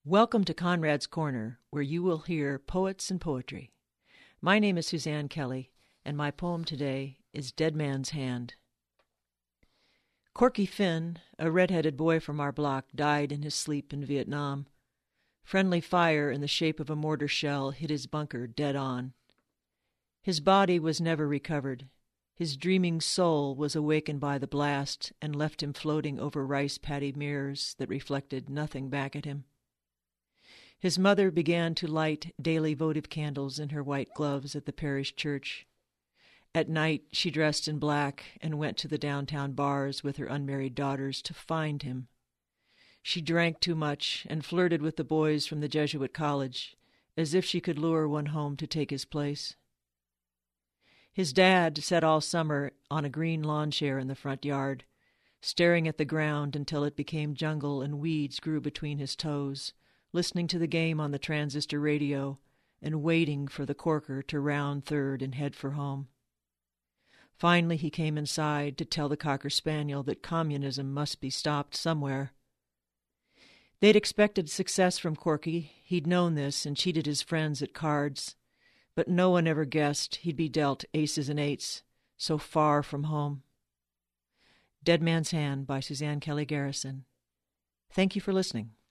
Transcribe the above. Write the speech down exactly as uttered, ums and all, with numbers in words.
Welcome to Conrad's Corner, where you will hear poets and poetry. My name is Suzanne Kelly, and my poem today is Dead Man's Hand. Corky Finn, a red-headed boy from our block, died in his sleep in Vietnam. Friendly fire in the shape of a mortar shell hit his bunker dead on. His body was never recovered. His dreaming soul was awakened by the blast and left him floating over rice paddy mirrors that reflected nothing back at him. His mother began to light daily votive candles in her white gloves at the parish church. At night she dressed in black and went to the downtown bars with her unmarried daughters to find him. She drank too much and flirted with the boys from the Jesuit college, as if she could lure one home to take his place. His dad sat all summer on a green lawn chair in the front yard, staring at the ground until it became jungle and weeds grew between his toes, listening to the game on the transistor radio and waiting for the corker to round third and head for home. Finally he came inside to tell the Cocker Spaniel that communism must be stopped somewhere. They'd expected success from Corky. He'd known this and cheated his friends at cards, but no one ever guessed he'd be dealt aces and eights, so far from home. Dead Man's Hand by Suzanne Kelly Garrison. Thank you for listening.